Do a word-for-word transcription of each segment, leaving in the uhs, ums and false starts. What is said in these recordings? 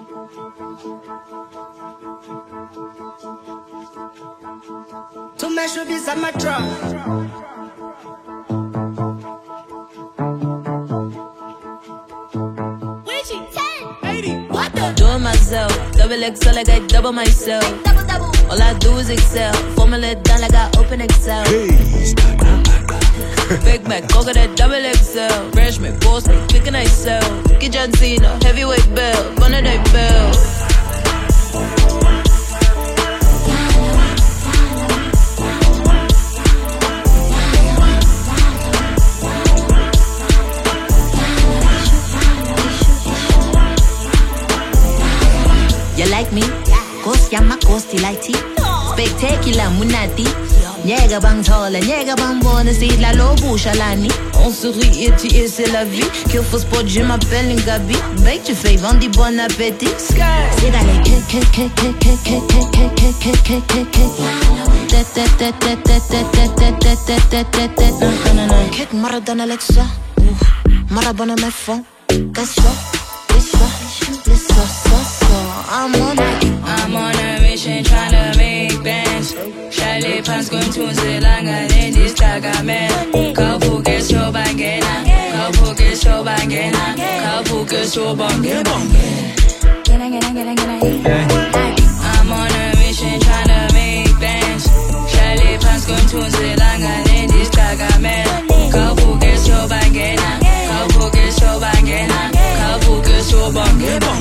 To mesh with this, I'm a drum. Doing myself, double X L like I double myself. Double, double. All I do is excel, formula done like I open Excel. Hey. Big Mac, go get that double X L. Fresh me, boss me, quick and I sell. Get John Cena, heavyweight belt, one of they belt. You like me? Ghost yama ghosty like tea. Spectacular munati. Nyega bang tola, nyega bang bonne c'est la lobo chalani. On sourit et tu es c'est la vie. Kill for sport, je m'appelle une Gabi. Bake tu fais vendre bon appétit. C'est dans les kick kick kick kick kick kick kick kick kick kick kick kick kick. Kick Maradona Alexa. Maradona my phone. Guess what? Guess what? Guess what? I'm on it. I'm on a mission tryna make bands. Chalet pants going to Zelanga in this taga man. Couple get so bangena. Couple get so bangena. Couple get so bangena. I'm on a mission tryna make bands. Chalet pants going to Zelanga in this taga man. Couple get so bangena. Couple get so bangena. Couple get so bangena.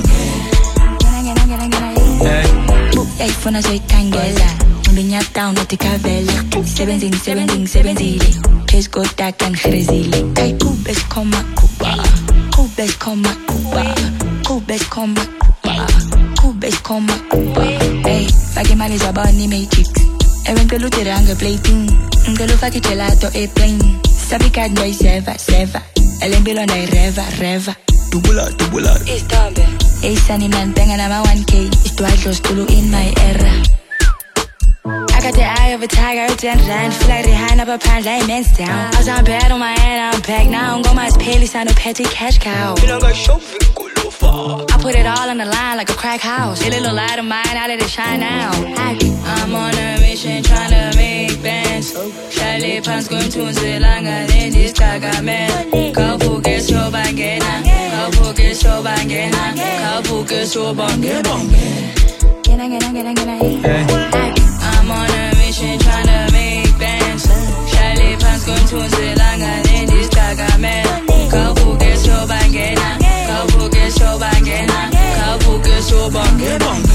Hey, funa zoyikhangela Nginya down at the Cavella Seventeen, seventeen, seventeen Case go dark and crazy Hey, Kubes koma kuba Kubes koma kuba Kubes koma kuba Kubes koma kuba Hey, fake mali zabani matrix Ewen pelu tiranga plating Ngelu fake gelato e plane Sabi kad noi seva, seva Elembilo nei reva, reva Tubula, tubula Istambe Hey, sunny man, banging on my one K It's too close to in my era I got the eye of a tiger, it's and run Feel like Rihanna, but pound like men's down I was on bed on my head, I'm back now I'm going my pale, it's on a petty cash cow I put it all on the line like a crack house A little light of mine, I let it shine now I'm on a mission tryna make bands Chalet pants going to Zelanga in this taga man Couple get so bangena Couple get so bangena Couple get so bangena I'm on a mission tryna make bands Chalet pants going to Zelanga in this taga man Couple get so bangena Couple get so bangena Couple get so bangena